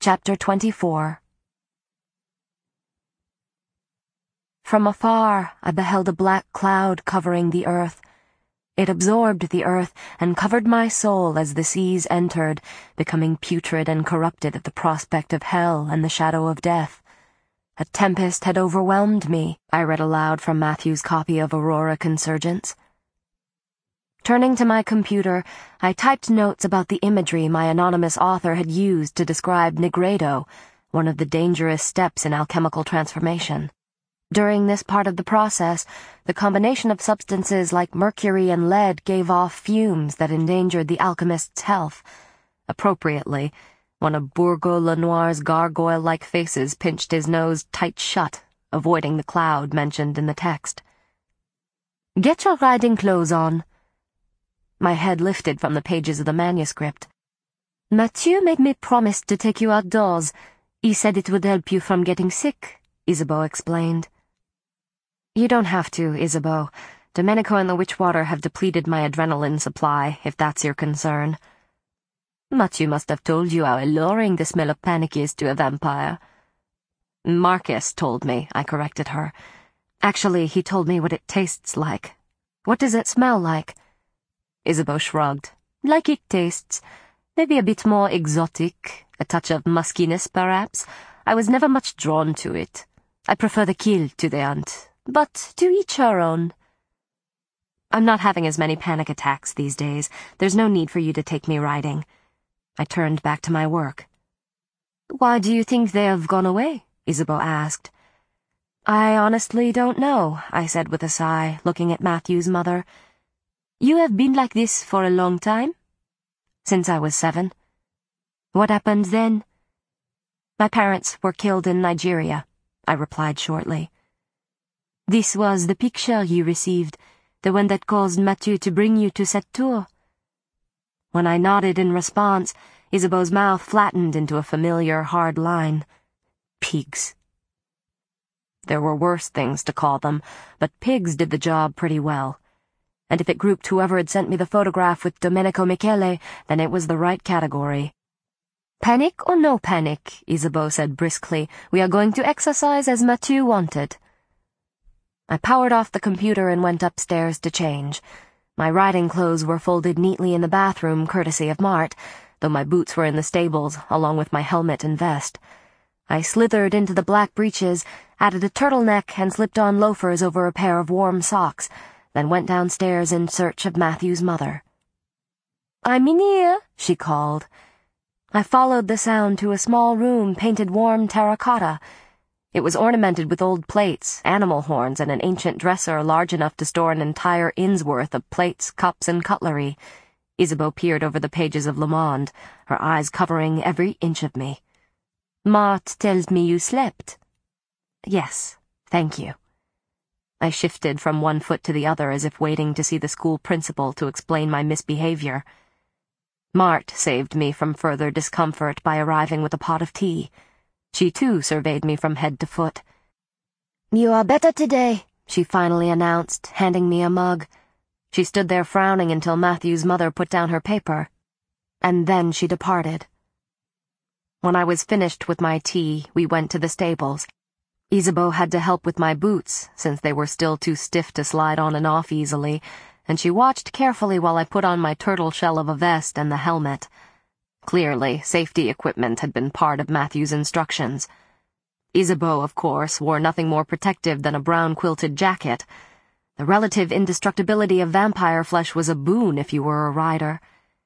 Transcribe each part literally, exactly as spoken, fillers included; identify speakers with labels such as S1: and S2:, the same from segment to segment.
S1: Chapter twenty-four. From afar I beheld a black cloud covering the earth. It absorbed the earth and covered my soul as the seas entered, becoming putrid and corrupted at the prospect of hell and the shadow of death. A tempest had overwhelmed me, I read aloud from Matthew's copy of Aurora Consurgence. Turning to my computer, I typed notes about the imagery my anonymous author had used to describe nigredo, one of the dangerous steps in alchemical transformation. During this part of the process, the combination of substances like mercury and lead gave off fumes that endangered the alchemist's health. Appropriately, one of Bourgeois-Lenoir's gargoyle-like faces pinched his nose tight shut, avoiding the cloud mentioned in the text. "Get your riding clothes on." My head lifted from the pages of the manuscript. "Mathieu made me promise to take you outdoors. He said it would help you from getting sick," Isabeau explained. "You don't have to, Isabeau. Domenico and the Witchwater have depleted my adrenaline supply, if that's your concern." "Mathieu must have told you how alluring the smell of panic is to a vampire." "Marcus told me," I corrected her. "Actually, he told me what it tastes like." "What does it smell like?" Isabeau shrugged. "Like it tastes. Maybe a bit more exotic, a touch of muskiness, perhaps. I was never much drawn to it. I prefer the kill to the hunt, but to each her own." "I'm not having as many panic attacks these days. There's no need for you to take me riding." I turned back to my work. "Why do you think they have gone away?" Isabeau asked. "I honestly don't know," I said with a sigh, looking at Matthew's mother. "You have been like this for a long time?" "Since I was seven." "What happened then?" "My parents were killed in Nigeria," I replied shortly. "This was the picture you received, the one that caused Mathieu to bring you to cette tour?" When I nodded in response, Isabeau's mouth flattened into a familiar hard line. Pigs. There were worse things to call them, but pigs did the job pretty well. And if it grouped whoever had sent me the photograph with Domenico Michele, then it was the right category. "Panic or no panic," Isabeau said briskly, "we are going to exercise as Mathieu wanted." I powered off the computer and went upstairs to change. My riding clothes were folded neatly in the bathroom, courtesy of Mart, though my boots were in the stables, along with my helmet and vest. I slithered into the black breeches, added a turtleneck, and slipped on loafers over a pair of warm socks, then went downstairs in search of Matthew's mother. "I'm in here," she called. I followed the sound to a small room painted warm terracotta. It was ornamented with old plates, animal horns, and an ancient dresser large enough to store an entire inn's worth of plates, cups, and cutlery. Isabeau peered over the pages of Le Monde, her eyes covering every inch of me. "Mart tells me you slept." "Yes, thank you." I shifted from one foot to the other as if waiting to see the school principal to explain my misbehavior. Mart saved me from further discomfort by arriving with a pot of tea. She too surveyed me from head to foot. "You are better today," she finally announced, handing me a mug. She stood there frowning until Matthew's mother put down her paper, and then she departed. When I was finished with my tea, we went to the stables. Isabeau had to help with my boots, since they were still too stiff to slide on and off easily, and she watched carefully while I put on my turtle shell of a vest and the helmet. Clearly, safety equipment had been part of Matthew's instructions. Isabeau, of course, wore nothing more protective than a brown quilted jacket. The relative indestructibility of vampire flesh was a boon if you were a rider.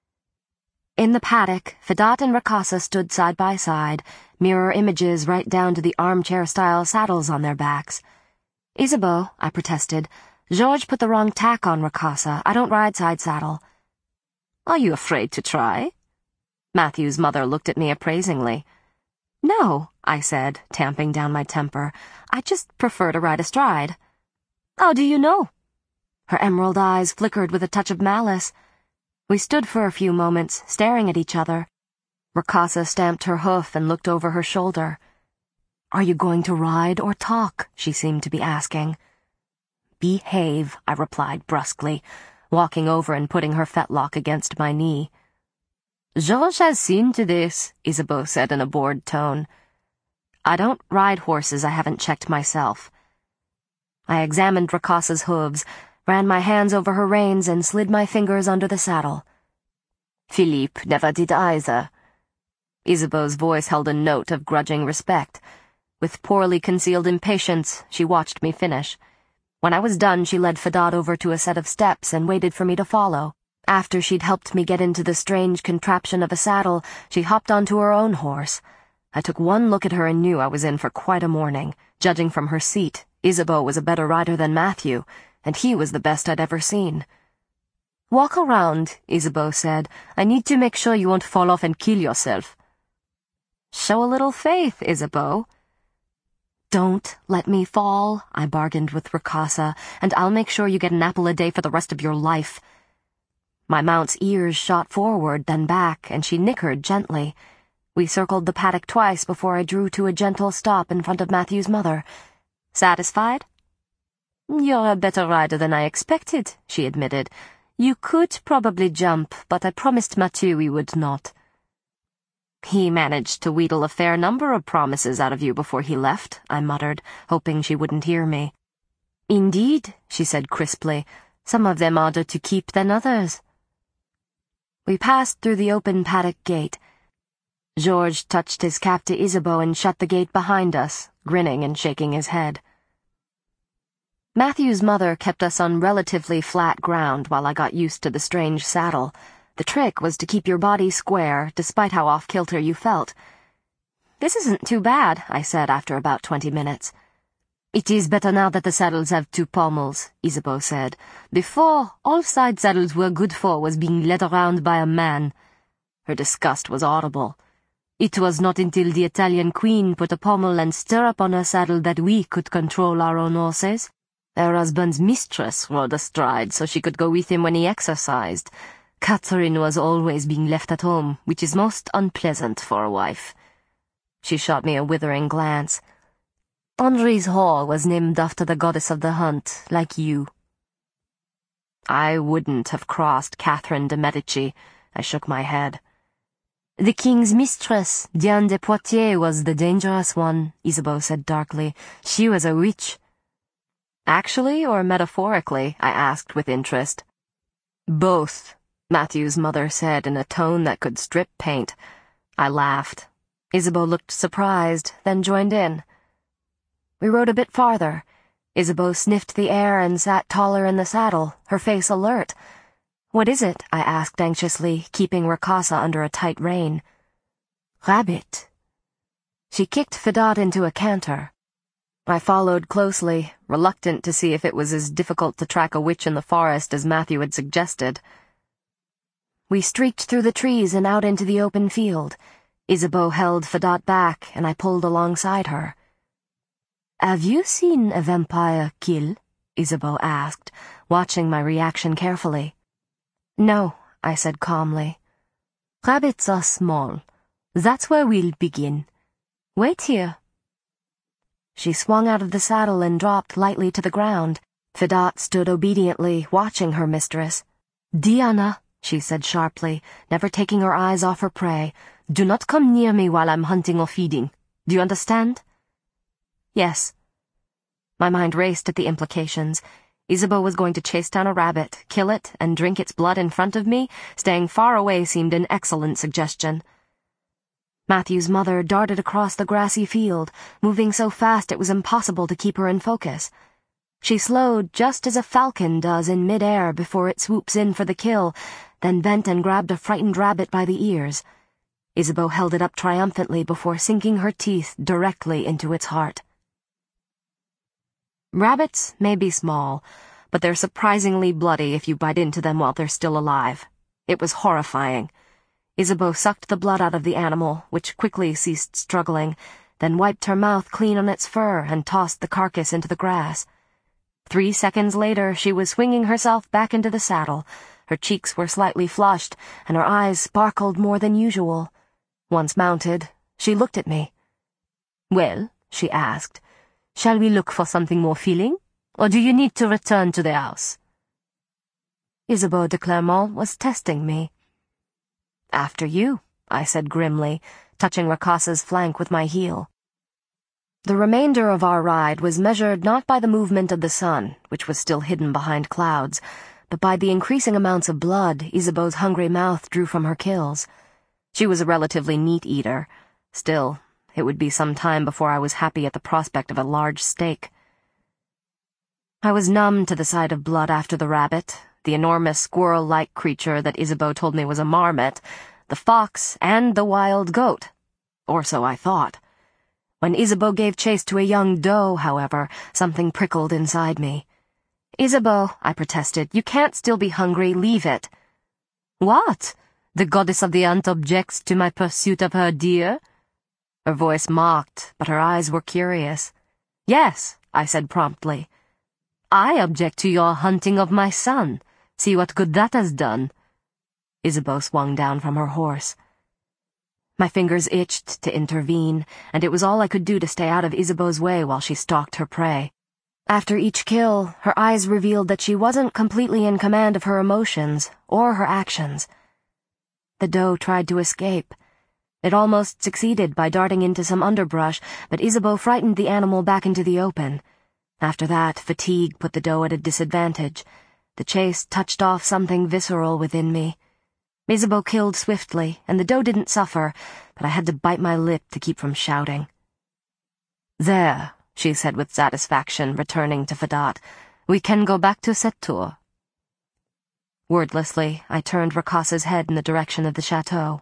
S1: In the paddock, Fedot and Ricasa stood side by side, mirror images right down to the armchair-style saddles on their backs. "Isabeau," I protested, "Georges put the wrong tack on Ricasa. I don't ride side-saddle." "Are you afraid to try?" Matthew's mother looked at me appraisingly. "No," I said, tamping down my temper. "I just prefer to ride astride." "How do you know?" Her emerald eyes flickered with a touch of malice. We stood for a few moments, staring at each other. Ricasa stamped her hoof and looked over her shoulder. "Are you going to ride or talk?" she seemed to be asking. "Behave," I replied brusquely, walking over and putting her fetlock against my knee. Georges has seen to this, Isabeau said in a bored tone. I don't ride horses I haven't checked myself. I examined Rakassa's hooves, ran my hands over her reins, and slid my fingers under the saddle. Philippe never did either. Isabeau's voice held a note of grudging respect. With poorly concealed impatience, she watched me finish. When I was done, she led Fedot over to a set of steps and waited for me to follow. After she'd helped me get into the strange contraption of a saddle, she hopped onto her own horse. I took one look at her and knew I was in for quite a morning. Judging from her seat, Isabeau was a better rider than Matthew, and he was the best I'd ever seen. Walk around, Isabeau said. I need to make sure you won't fall off and kill yourself. Show a little faith, Isabeau. Don't let me fall, I bargained with Rakassa, and I'll make sure you get an apple a day for the rest of your life. My mount's ears shot forward, then back, and she nickered gently. We circled the paddock twice before I drew to a gentle stop in front of Matthew's mother. Satisfied? You're a better rider than I expected, she admitted. You could probably jump, but I promised Matthew we would not. He managed to wheedle a fair number of promises out of you before he left, I muttered, hoping she wouldn't hear me. Indeed, she said crisply. Some of them harder to keep than others. We passed through the open paddock gate. Georges touched his cap to Isabeau and shut the gate behind us, grinning and shaking his head. Matthew's mother kept us on relatively flat ground while I got used to the strange saddle. The trick was to keep your body square, despite how off-kilter you felt. This isn't too bad, I said after about twenty minutes. It is better now that the saddles have two pommels, Isabeau said. Before, all side saddles were good for was being led around by a man. Her disgust was audible. It was not until the Italian queen put a pommel and stirrup on her saddle that we could control our own horses. Her husband's mistress rode astride so she could go with him when he exercised. Catherine was always being left at home, which is most unpleasant for a wife. She shot me a withering glance. Henri's hall was named after the goddess of the hunt, like you. I wouldn't have crossed Catherine de Medici. I shook my head. The king's mistress, Diane de Poitiers, was the dangerous one, Isabeau said darkly. She was a witch. Actually or metaphorically? I asked with interest. Both, Matthew's mother said in a tone that could strip paint. I laughed. Isabeau looked surprised, then joined in. We rode a bit farther. Isabeau sniffed the air and sat taller in the saddle, her face alert. What is it? I asked anxiously, keeping Rakassa under a tight rein. Rabbit. She kicked Fedot into a canter. I followed closely, reluctant to see if it was as difficult to track a witch in the forest as Matthew had suggested. We streaked through the trees and out into the open field. Isabeau held Fedot back, and I pulled alongside her. Have you seen a vampire kill? Isabeau asked, watching my reaction carefully. No, I said calmly. Rabbits are small. That's where we'll begin. Wait here. She swung out of the saddle and dropped lightly to the ground. Fedot stood obediently, watching her mistress. Diana, she said sharply, never taking her eyes off her prey, do not come near me while I'm hunting or feeding. Do you understand? Yes. My mind raced at the implications. Isabeau was going to chase down a rabbit, kill it, and drink its blood in front of me. Staying far away seemed an excellent suggestion. Matthew's mother darted across the grassy field, moving so fast it was impossible to keep her in focus. She slowed just as a falcon does in mid-air before it swoops in for the kill, then bent and grabbed a frightened rabbit by the ears. Isabeau held it up triumphantly before sinking her teeth directly into its heart. Rabbits may be small, but they're surprisingly bloody if you bite into them while they're still alive. It was horrifying. Isabeau sucked the blood out of the animal, which quickly ceased struggling, then wiped her mouth clean on its fur and tossed the carcass into the grass. Three seconds later, she was swinging herself back into the saddle. Her cheeks were slightly flushed, and her eyes sparkled more than usual. Once mounted, she looked at me. Well, she asked, shall we look for something more filling, or do you need to return to the house? Isabeau de Clermont was testing me. After you, I said grimly, touching Rakasa's flank with my heel. The remainder of our ride was measured not by the movement of the sun, which was still hidden behind clouds, but by the increasing amounts of blood Isabeau's hungry mouth drew from her kills. She was a relatively neat eater. Still, it would be some time before I was happy at the prospect of a large steak. I was numb to the sight of blood after the rabbit, the enormous squirrel-like creature that Isabeau told me was a marmot, the fox, and the wild goat. Or so I thought. When Isabeau gave chase to a young doe, however, something prickled inside me. "Isabeau," I protested, "you can't still be hungry, leave it." "What? The goddess of the hunt objects to my pursuit of her deer?" Her voice mocked, but her eyes were curious. "Yes," I said promptly. "I object to your hunting of my son. See what good that has done." Isabeau swung down from her horse. My fingers itched to intervene, and it was all I could do to stay out of Isabeau's way while she stalked her prey. After each kill, her eyes revealed that she wasn't completely in command of her emotions or her actions. The doe tried to escape. It almost succeeded by darting into some underbrush, but Isabeau frightened the animal back into the open. After that, fatigue put the doe at a disadvantage. The chase touched off something visceral within me. Isabeau killed swiftly, and the doe didn't suffer, but I had to bite my lip to keep from shouting. "There," she said with satisfaction, returning to Fadat. "We can go back to Sept-Tours." Wordlessly, I turned Rakasa's head in the direction of the chateau.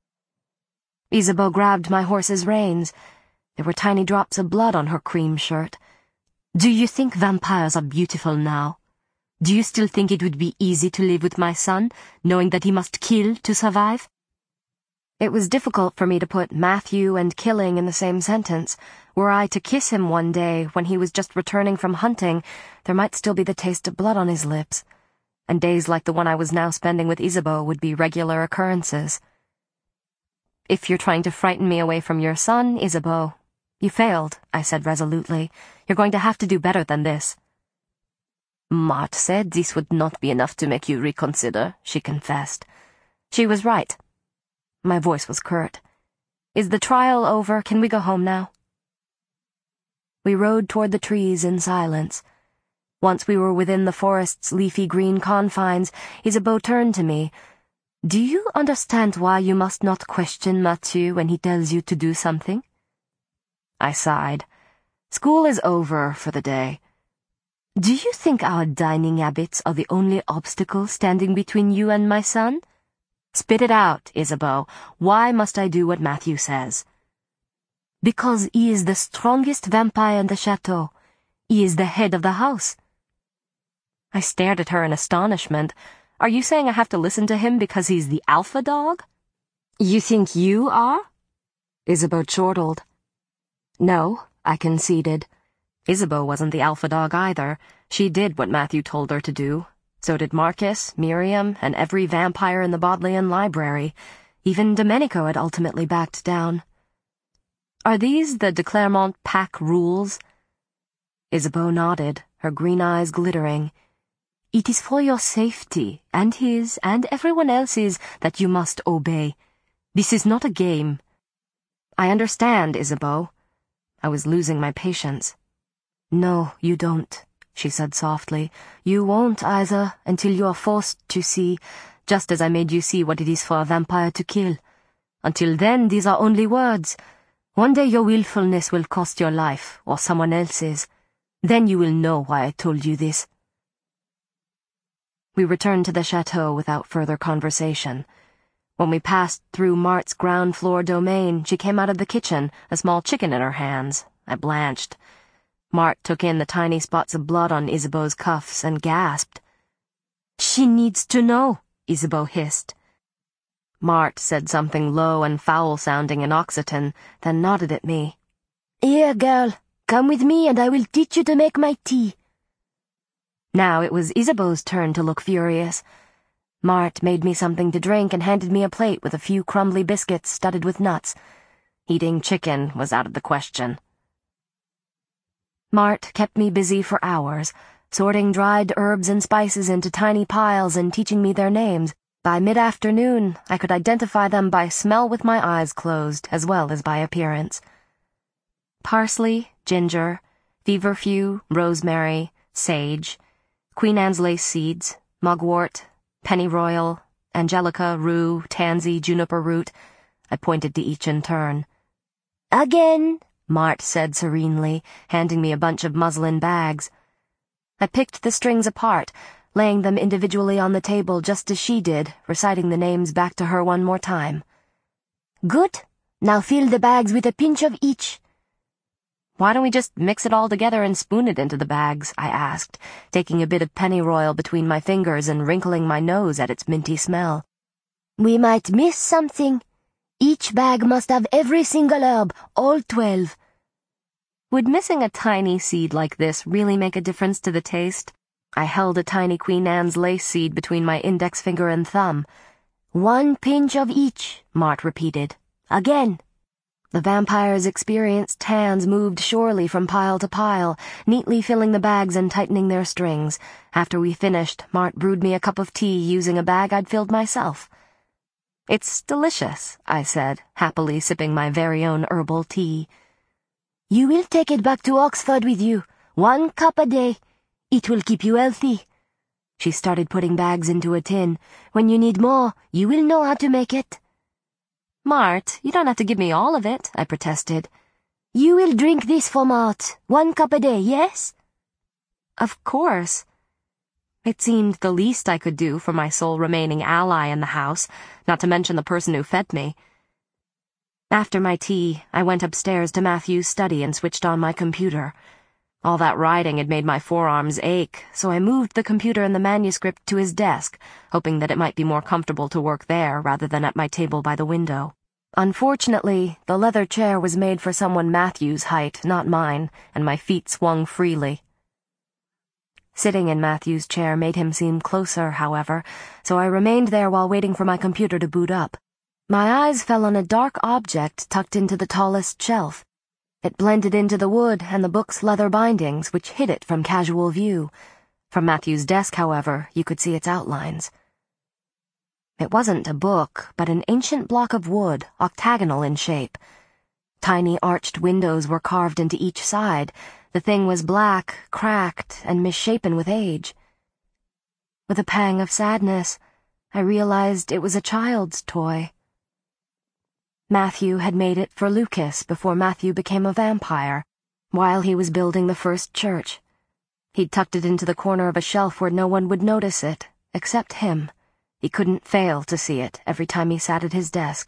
S1: Isabeau grabbed my horse's reins. There were tiny drops of blood on her cream shirt. "Do you think vampires are beautiful now? Do you still think it would be easy to live with my son, knowing that he must kill to survive?" It was difficult for me to put Matthew and killing in the same sentence. Were I to kiss him one day when he was just returning from hunting, there might still be the taste of blood on his lips, and days like the one I was now spending with Isabeau would be regular occurrences. "If you're trying to frighten me away from your son, Isabeau, you failed," I said resolutely. "You're going to have to do better than this." "Marthe said this would not be enough to make you reconsider," she confessed. She was right. My voice was curt. "Is the trial over? Can we go home now?" We rode toward the trees in silence. Once we were within the forest's leafy green confines, Isabeau turned to me. "Do you understand why you must not question Mathieu when he tells you to do something?" I sighed. "School is over for the day." "Do you think our dining habits are the only obstacle standing between you and my son?" "Spit it out, Isabeau. Why must I do what Matthew says?" "Because he is the strongest vampire in the chateau. He is the head of the house." I stared at her in astonishment. "Are you saying I have to listen to him because he's the alpha dog?" "You think you are?" Isabeau chortled. "No," I conceded. Isabeau wasn't the alpha dog either. She did what Matthew told her to do. So did Marcus, Miriam, and every vampire in the Bodleian library. Even Domenico had ultimately backed down. "Are these the de Clermont pack rules?" Isabeau nodded, her green eyes glittering. "It is for your safety, and his, and everyone else's, that you must obey. This is not a game." "I understand, Isabeau." I was losing my patience. "No, you don't," she said softly. "You won't either, until you are forced to see, just as I made you see what it is for a vampire to kill. Until then, these are only words. One day your willfulness will cost your life, or someone else's. Then you will know why I told you this." We returned to the chateau without further conversation. When we passed through Mart's ground-floor domain, she came out of the kitchen, a small chicken in her hands. I blanched. Mart took in the tiny spots of blood on Isabeau's cuffs and gasped. "She needs to know," Isabeau hissed. Mart said something low and foul-sounding in Occitan, then nodded at me. "Here, girl, come with me and I will teach you to make my tea." Now it was Isabeau's turn to look furious. Mart made me something to drink and handed me a plate with a few crumbly biscuits studded with nuts. Eating chicken was out of the question. Mart kept me busy for hours, sorting dried herbs and spices into tiny piles and teaching me their names, By mid-afternoon, I could identify them by smell with my eyes closed, as well as by appearance. Parsley, ginger, feverfew, rosemary, sage, Queen Anne's lace seeds, mugwort, pennyroyal, angelica, rue, tansy, juniper root. I pointed to each in turn. "Again," Mart said serenely, handing me a bunch of muslin bags. I picked the strings apart, laying them individually on the table just as she did, reciting the names back to her one more time. "Good. Now fill the bags with a pinch of each." "Why don't we just mix it all together and spoon it into the bags?" I asked, taking a bit of pennyroyal between my fingers and wrinkling my nose at its minty smell. "We might miss something. Each bag must have every single herb, all twelve." Would missing a tiny seed like this really make a difference to the taste? I held a tiny Queen Anne's lace seed between my index finger and thumb. "One pinch of each," Mart repeated. "Again." The vampire's experienced hands moved surely from pile to pile, neatly filling the bags and tightening their strings. After we finished, Mart brewed me a cup of tea using a bag I'd filled myself. "It's delicious," I said, happily sipping my very own herbal tea. "You will take it back to Oxford with you. One cup a day. It will keep you healthy." She started putting bags into a tin. "When you need more, you will know how to make it." "Mart, you don't have to give me all of it," I protested. "You will drink this for Mart. One cup a day, yes?" "Of course." It seemed the least I could do for my sole remaining ally in the house, not to mention the person who fed me. After my tea, I went upstairs to Matthew's study and switched on my computer. All that writing had made my forearms ache, so I moved the computer and the manuscript to his desk, hoping that it might be more comfortable to work there rather than at my table by the window. Unfortunately, the leather chair was made for someone Matthew's height, not mine, and my feet swung freely. Sitting in Matthew's chair made him seem closer, however, so I remained there while waiting for my computer to boot up. My eyes fell on a dark object tucked into the tallest shelf. It blended into the wood and the book's leather bindings, which hid it from casual view. From Matthew's desk, however, you could see its outlines. It wasn't a book, but an ancient block of wood, octagonal in shape. Tiny arched windows were carved into each side. The thing was black, cracked, and misshapen with age. With a pang of sadness, I realized it was a child's toy. Matthew had made it for Lucas before Matthew became a vampire, while he was building the first church. He'd tucked it into the corner of a shelf where no one would notice it, except him. He couldn't fail to see it every time he sat at his desk.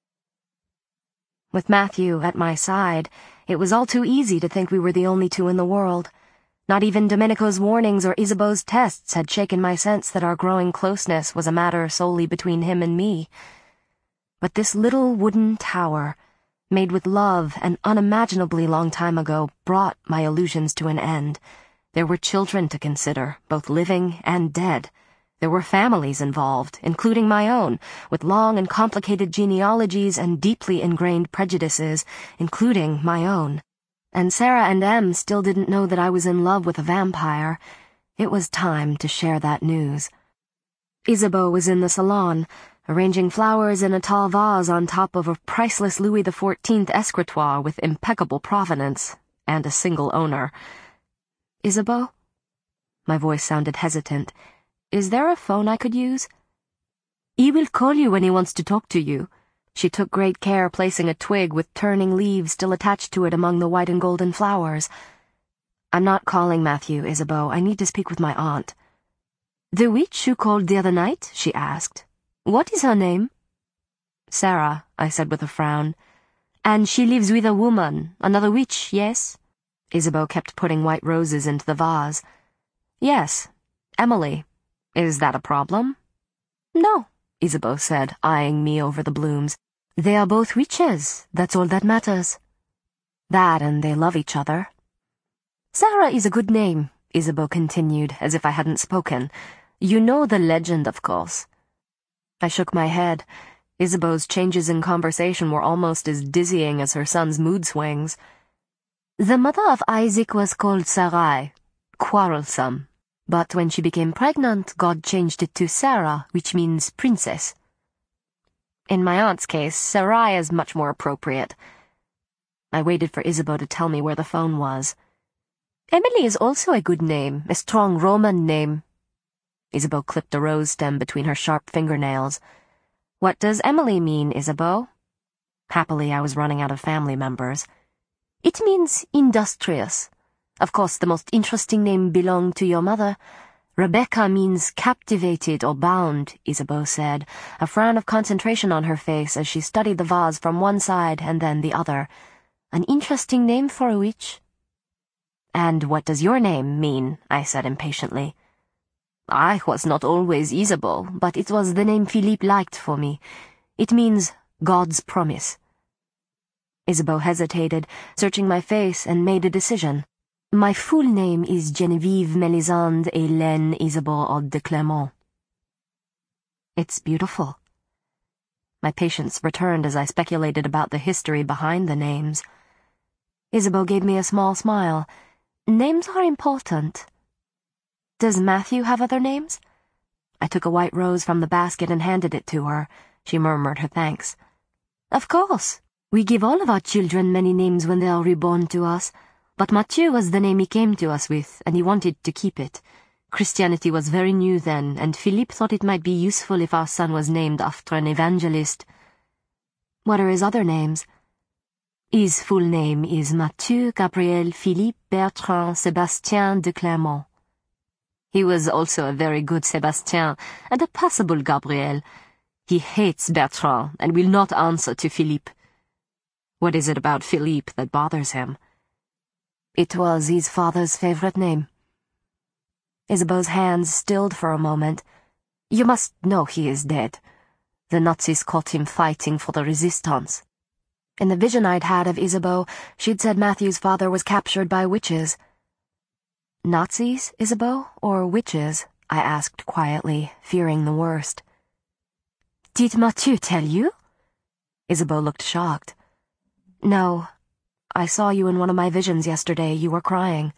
S1: With Matthew at my side, it was all too easy to think we were the only two in the world. Not even Domenico's warnings or Isabeau's tests had shaken my sense that our growing closeness was a matter solely between him and me. But this little wooden tower, made with love an unimaginably long time ago, brought my illusions to an end. There were children to consider, both living and dead. There were families involved, including my own, with long and complicated genealogies and deeply ingrained prejudices, including my own. And Sarah and Em still didn't know that I was in love with a vampire. It was time to share that news. Isabeau was in the salon, arranging flowers in a tall vase on top of a priceless Louis the Fourteenth escritoire with impeccable provenance, and a single owner. "Isabeau?" My voice sounded hesitant. "Is there a phone I could use?" "He will call you when he wants to talk to you." She took great care placing a twig with turning leaves still attached to it among the white and golden flowers. "I'm not calling Matthew, Isabeau. I need to speak with my aunt." "The witch who called the other night?" she asked. "What is her name?" "Sarah," I said with a frown. "And she lives with a woman, another witch, yes?" Isabeau kept putting white roses into the vase. "Yes, Emily. Is that a problem?" "No," Isabeau said, eyeing me over the blooms. "They are both witches, that's all that matters." "That and they love each other." "Sarah is a good name," Isabeau continued, as if I hadn't spoken. "You know the legend, of course." I shook my head. Isabeau's changes in conversation were almost as dizzying as her son's mood swings. "The mother of Isaac was called Sarai, quarrelsome. But when she became pregnant, God changed it to Sarah, which means princess. In my aunt's case, Sarai is much more appropriate. I waited for Isabeau to tell me where the phone was. Emily is also a good name, a strong Roman name. Isabeau clipped a rose stem between her sharp fingernails. What does Emily mean, Isabeau? Happily, I was running out of family members. It means industrious. Of course, the most interesting name belonged to your mother. Rebecca means captivated or bound, Isabeau said, a frown of concentration on her face as she studied the vase from one side and then the other. An interesting name for a witch. And what does your name mean? I said impatiently. I was not always Isabeau, but it was the name Philippe liked for me. It means God's promise. Isabeau hesitated, searching my face, and made a decision. My full name is Geneviève Mélisande Hélène Isabeau Aude de Clermont. It's beautiful. My patience returned as I speculated about the history behind the names. Isabeau gave me a small smile. Names are important. Does Matthew have other names? I took a white rose from the basket and handed it to her. She murmured her thanks. Of course. We give all of our children many names when they are reborn to us. But Mathieu was the name he came to us with, and he wanted to keep it. Christianity was very new then, and Philippe thought it might be useful if our son was named after an evangelist. What are his other names? His full name is Mathieu Gabriel Philippe Bertrand Sébastien de Clermont. He was also a very good Sébastien, and a passable Gabriel. He hates Bertrand, and will not answer to Philippe. What is it about Philippe that bothers him? It was his father's favorite name. Isabeau's hands stilled for a moment. You must know he is dead. The Nazis caught him fighting for the resistance. In the vision I'd had of Isabeau, she'd said Matthew's father was captured by witches. Nazis, Isabeau, or witches? I asked quietly, fearing the worst. Did Mathieu tell you? Isabeau looked shocked. No. I saw you in one of my visions yesterday. You were crying.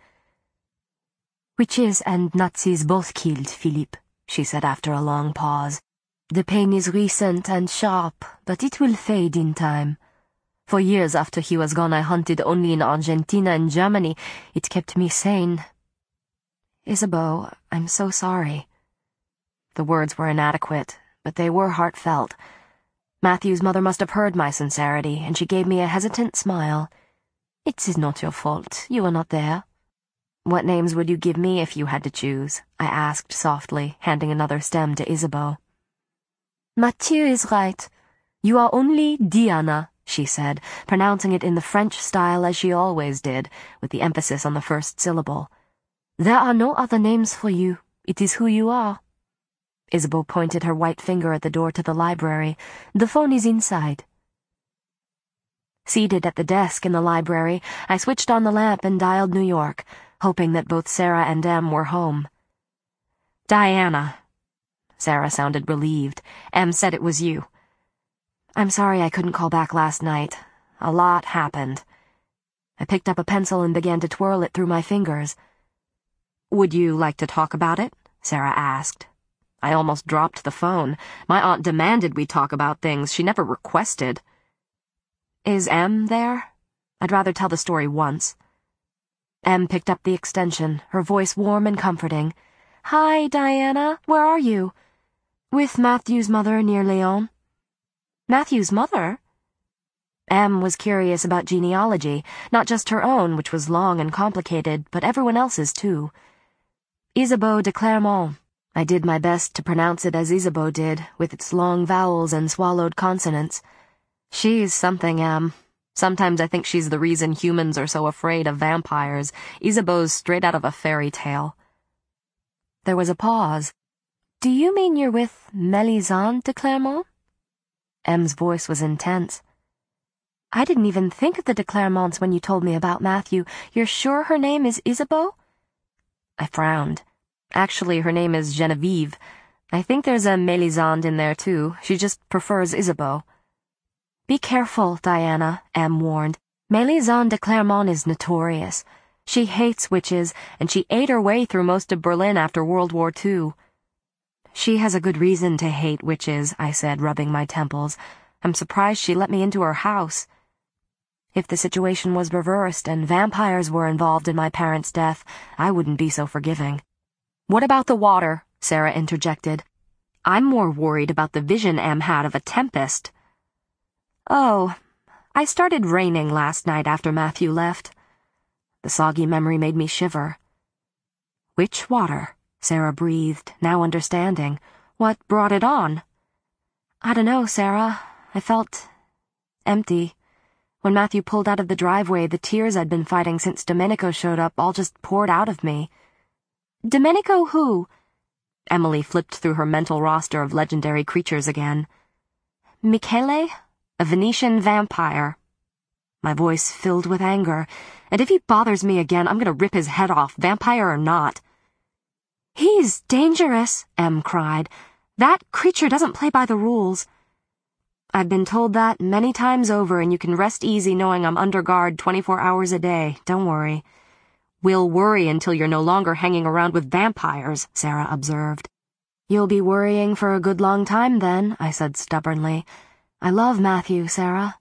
S1: Witches and Nazis both killed Philippe, she said after a long pause. The pain is recent and sharp, but it will fade in time. For years after he was gone, I hunted only in Argentina and Germany. It kept me sane. Isabeau, I'm so sorry. The words were inadequate, but they were heartfelt. Matthew's mother must have heard my sincerity, and she gave me a hesitant smile. It is not your fault. You were not there. What names would you give me if you had to choose? I asked softly, handing another stem to Isabeau. Mathieu is right. You are only Diana, she said, pronouncing it in the French style as she always did, with the emphasis on the first syllable. There are no other names for you. It is who you are. Isabeau pointed her white finger at the door to the library. The phone is inside. Seated at the desk in the library, I switched on the lamp and dialed New York, hoping that both Sarah and Em were home. Diana. Sarah sounded relieved. Em said it was you. I'm sorry I couldn't call back last night. A lot happened. I picked up a pencil and began to twirl it through my fingers. Would you like to talk about it? Sarah asked. I almost dropped the phone. My aunt demanded we talk about things. She never requested. Is Em there? I'd rather tell the story once. Em picked up the extension, her voice warm and comforting. Hi, Diana. Where are you? With Matthew's mother near Lyon. Matthew's mother? Em was curious about genealogy, not just her own, which was long and complicated, but everyone else's too. Isabeau de Clermont. I did my best to pronounce it as Isabeau did, with its long vowels and swallowed consonants. She's something, Em. Sometimes I think she's the reason humans are so afraid of vampires. Isabeau's straight out of a fairy tale. There was a pause. Do you mean you're with Mélisande de Clermont? Em's voice was intense. I didn't even think of the de Clermonts when you told me about Matthew. You're sure her name is Isabeau? I frowned. Actually, her name is Geneviève. I think there's a Mélisande in there, too. She just prefers Isabeau. Be careful, Diana, Em warned. Mélisande de Clermont is notorious. She hates witches, and she ate her way through most of Berlin after World War Two. She has a good reason to hate witches, I said, rubbing my temples. I'm surprised she let me into her house. If the situation was reversed and vampires were involved in my parents' death, I wouldn't be so forgiving. What about the water? Sarah interjected. I'm more worried about the vision Em had of a tempest. Oh, I started raining last night after Matthew left. The soggy memory made me shiver. Which water? Sarah breathed, now understanding. What brought it on? I don't know, Sarah. I felt empty. When Matthew pulled out of the driveway, the tears I'd been fighting since Domenico showed up all just poured out of me. Domenico who? Emily flipped through her mental roster of legendary creatures again. Michele? A Venetian vampire. My voice filled with anger, and if he bothers me again, I'm gonna rip his head off, vampire or not. He's dangerous, Em cried. That creature doesn't play by the rules. I've been told that many times over, and you can rest easy knowing I'm under guard twenty-four hours a day. Don't worry. We'll worry until you're no longer hanging around with vampires, Sarah observed. You'll be worrying for a good long time then, I said stubbornly. I love Matthew, Sarah.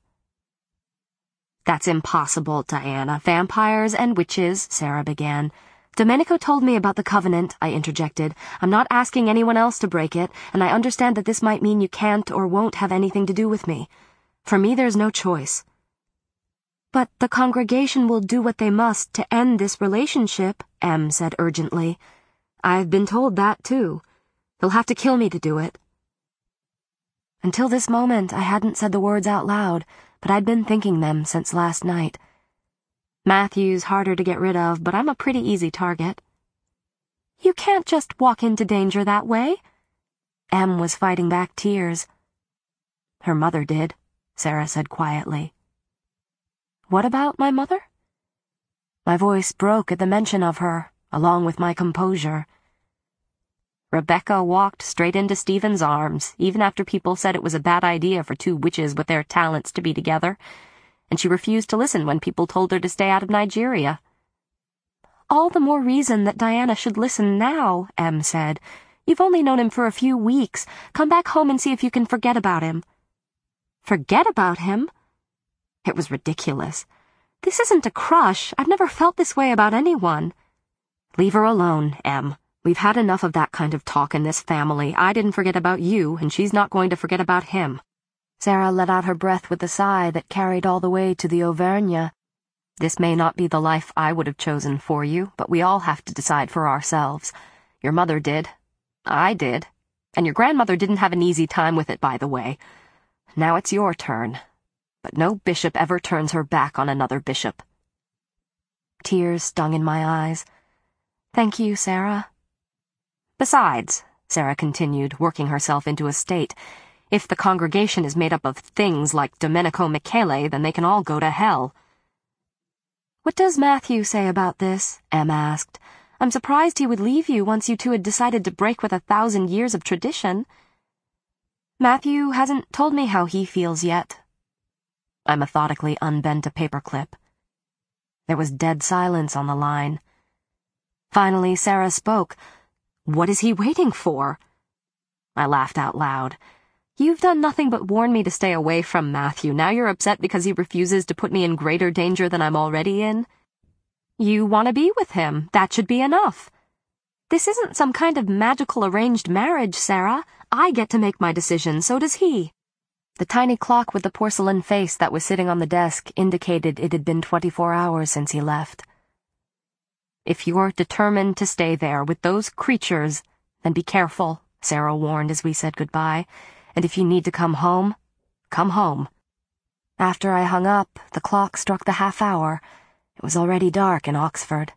S1: That's impossible, Diana. Vampires and witches, Sarah began. Domenico told me about the covenant, I interjected. I'm not asking anyone else to break it, and I understand that this might mean you can't or won't have anything to do with me. For me, there's no choice. But the congregation will do what they must to end this relationship, Em said urgently. I've been told that, too. They'll have to kill me to do it. Until this moment, I hadn't said the words out loud, but I'd been thinking them since last night. Matthew's harder to get rid of, but I'm a pretty easy target. You can't just walk into danger that way. Em was fighting back tears. Her mother did, Sarah said quietly. What about my mother? My voice broke at the mention of her, along with my composure. Rebecca walked straight into Stephen's arms, even after people said it was a bad idea for two witches with their talents to be together, and she refused to listen when people told her to stay out of Nigeria. All the more reason that Diana should listen now, Em said. You've only known him for a few weeks. Come back home and see if you can forget about him. Forget about him? It was ridiculous. This isn't a crush. I've never felt this way about anyone. Leave her alone, Em. We've had enough of that kind of talk in this family. I didn't forget about you, and she's not going to forget about him. Sarah let out her breath with a sigh that carried all the way to the Auvergne. This may not be the life I would have chosen for you, but we all have to decide for ourselves. Your mother did. I did. And your grandmother didn't have an easy time with it, by the way. Now it's your turn. But no bishop ever turns her back on another bishop. Tears stung in my eyes. Thank you, Sarah. Besides, Sarah continued, working herself into a state, if the congregation is made up of things like Domenico Michele, then they can all go to hell. What does Matthew say about this? Em asked. I'm surprised he would leave you once you two had decided to break with a thousand years of tradition. Matthew hasn't told me how he feels yet. I methodically unbent a paperclip. There was dead silence on the line. Finally, Sarah spoke. What is he waiting for? I laughed out loud. You've done nothing but warn me to stay away from Matthew. Now you're upset because he refuses to put me in greater danger than I'm already in? You want to be with him. That should be enough. This isn't some kind of magical arranged marriage, Sarah. I get to make my decision, so does he. The tiny clock with the porcelain face that was sitting on the desk indicated it had been twenty-four hours since he left. If you're determined to stay there with those creatures, then be careful, Sarah warned as we said goodbye. And if you need to come home, come home. After I hung up, the clock struck the half hour. It was already dark in Oxford.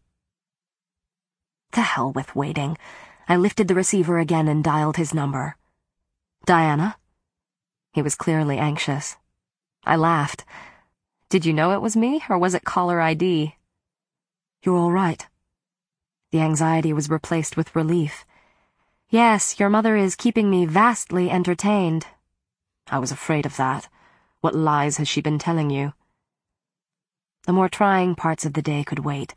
S1: To hell with waiting. I lifted the receiver again and dialed his number. Diana? He was clearly anxious. I laughed. Did you know it was me, or was it caller I D? You're all right. The anxiety was replaced with relief. Yes, your mother is keeping me vastly entertained. I was afraid of that. What lies has she been telling you? The more trying parts of the day could wait.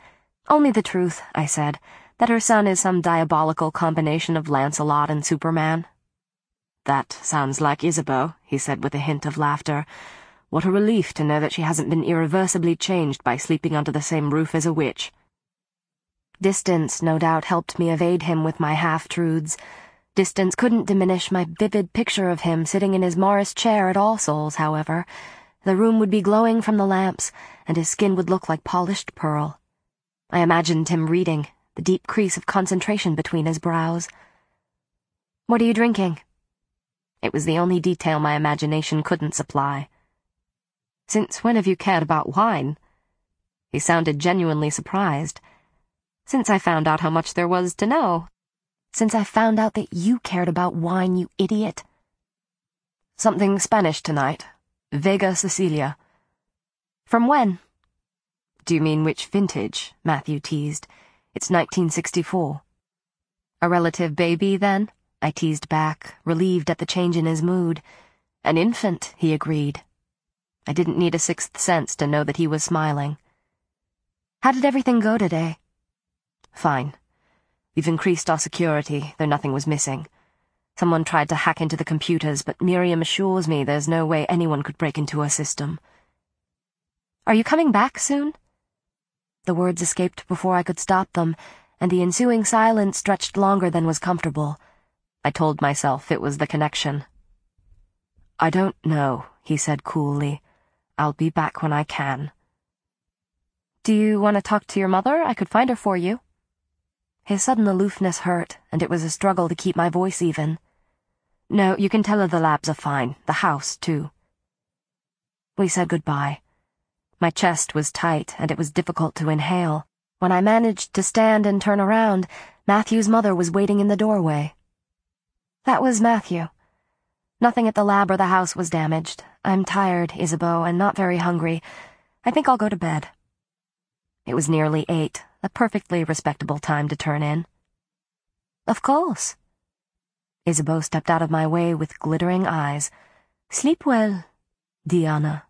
S1: Only the truth, I said, that her son is some diabolical combination of Lancelot and Superman.
S2: That sounds like Isabeau, he said with a hint of laughter. What a relief to know that she hasn't been irreversibly changed by sleeping under the same roof as a witch.
S1: Distance, no doubt, helped me evade him with my half-truths. Distance couldn't diminish my vivid picture of him sitting in his Morris chair at All Souls, however. The room would be glowing from the lamps, and his skin would look like polished pearl. I imagined him reading, the deep crease of concentration between his brows. "What are you drinking?" It was the only detail my imagination couldn't supply.
S2: "Since when have you cared about wine?" He sounded genuinely surprised.
S1: "Since I found out how much there was to know. Since I found out that you cared about wine, you idiot."
S2: "Something Spanish tonight. Vega Sicilia."
S1: "From when?"
S2: "Do you mean which vintage?" Matthew teased. "It's nineteen sixty-four.
S1: "A relative baby, then?" I teased back, relieved at the change in his mood.
S2: "An infant," he agreed. I didn't need a sixth sense to know that he was smiling.
S1: "How did everything go today?"
S2: "Fine. We've increased our security, though nothing was missing. Someone tried to hack into the computers, but Miriam assures me there's no way anyone could break into her system."
S1: "Are you coming back soon?" The words escaped before I could stop them, and the ensuing silence stretched longer than was comfortable.
S2: I told myself it was the connection. "I don't know," he said coolly. "I'll be back when I can."
S1: "Do you want to talk to your mother? I could find her for you." His sudden aloofness hurt, and it was a struggle to keep my voice even.
S2: "No, you can tell her the labs are fine. The house, too."
S1: We said goodbye. My chest was tight, and it was difficult to inhale. When I managed to stand and turn around, Matthew's mother was waiting in the doorway. "That was Matthew. Nothing at the lab or the house was damaged. I'm tired, Isabeau, and not very hungry. I think I'll go to bed."
S2: It was nearly eight, a perfectly respectable time to turn in.
S1: "Of course."
S2: Isabeau stepped out of my way with glittering eyes.
S1: "Sleep well,
S2: Diana."